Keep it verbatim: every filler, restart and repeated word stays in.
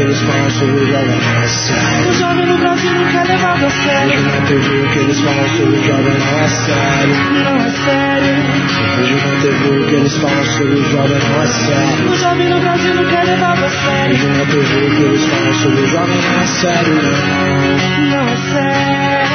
eles falam sobre o jovem não é sério. O jovem no Brasil nunca é levado a sério. Vejo na T V o que eles falam sobre o jovem não é sério. Não é sério. Vejo na T V o que eles falam sobre o jovem não é sério. O jovem no Brasil nunca é levado a sério. Vejo na T V o que eles falam sobre o jovem não é sério. Não é sério.